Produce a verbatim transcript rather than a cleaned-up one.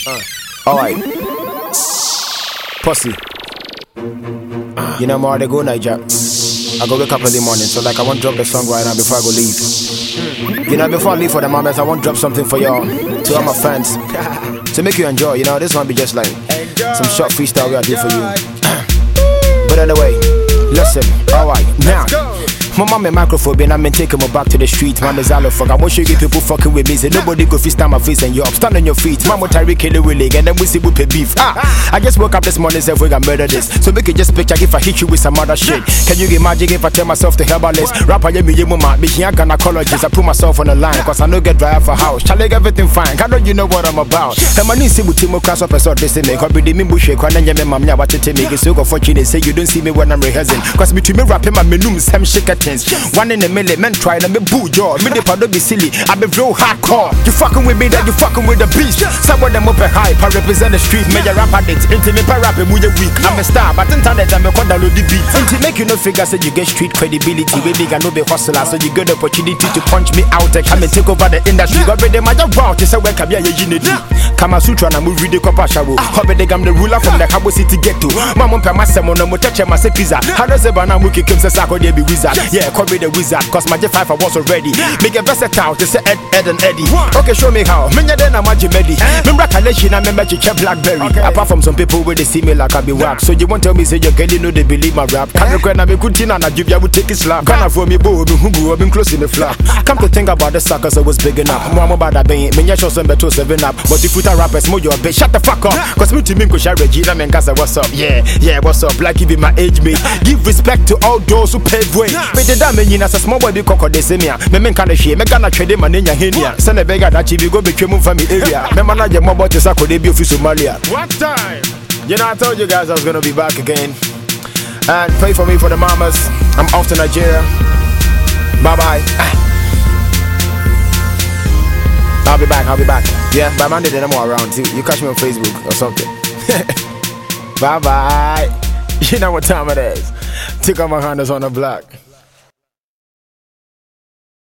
Uh. Alright. Pussy. You know more they go Niger. I go wake up early morning, so like I want to drop the song right now before I go leave. You know, before I leave for the mamas, I want to drop something for y'all, to all my fans, to make you enjoy. You know, this one be just like some short freestyle we I do for you. But anyway, listen, alright, now. My mama microphone, I'm taking me back to the street. Mama Zalofog, I want you get people fucking with me. Say nobody go fist my face and you up. Stand on your feet. Mama Tyreek kill the willing and then we see we pay beef. Ah, I just woke up this morning, say we got murder this. So we can just picture if I hit you with some other shit. Can you imagine if I tell myself to herbalist? Rapper, you me, you mama, me here gynecologist. I put myself on the line, cause I know get dry for house. Shall I get everything fine? Can don't you know what I'm about? And my niece with Timo cross up a sort this me. Cause be the mimbu shake, and then you mamma what to take me. So go fortunate, say you don't see me when I'm rehearsing. Cause me to me rapping my menum, some shaker things. One in a million, men try to me boo jaw. Me the don't be silly, I be real hardcore. You fucking with me, then you fucking with the beast. Some of them up a hype, I represent the street. Major rap addict, into me pa rapping with the weak. I'm a star, but internet I'm a conda load the beat. Into make you no figure, so you get street credibility. We big and no be hustler, so you get the opportunity to punch me out. I come and take over the industry. Got ready, my job out, you say welcome here, you need it. Kama Sutra, na move read the copper shower. How be the gam the ruler from the Cabo City ghetto. Mama pa masemo no mo touch my pizza. How does the banana wiki keep the sako they be wizard? Yeah, call me the wizard. Cause my J five I was already. Make a versatile, they say Ed, Ed and Eddie. Okay, show me how. Menya then I'm a Jimedi. Remember Kaleshi, I remember Chicha Blackberry. Apart from some people where they see me like I be whack. So you won't tell me, say your girl, you know they believe my rap. Can't regret I be good thing and I give you, I would take it slap. Gonna for me, boo, who I've been close in the flap. Come to think about the suckers, I was big enough. Mama about that being, Menya show some better seven up. But if you tell rappers, more your bitch, shut the fuck up. Cause me to me, Kusha Regina, man, Gaza, what's up? Yeah, yeah, what's up? Like give my age mate. Give respect to all those who paved way. But the damage as a small boy, be cocked. Me men kind of shit, me gonna trade him and in your hand. Send a beggar that you go between from the area. Me man, your mobile to Sako, they be of Somalia. What time? You know, I told you guys I was gonna be back again. And pray for me for the mamas. I'm off to Nigeria. Bye bye. I'll be back, I'll be back. Yeah, by Monday then I'm all around too. You catch me on Facebook or something. Bye bye. You know what time it is. Take out my handles on the block.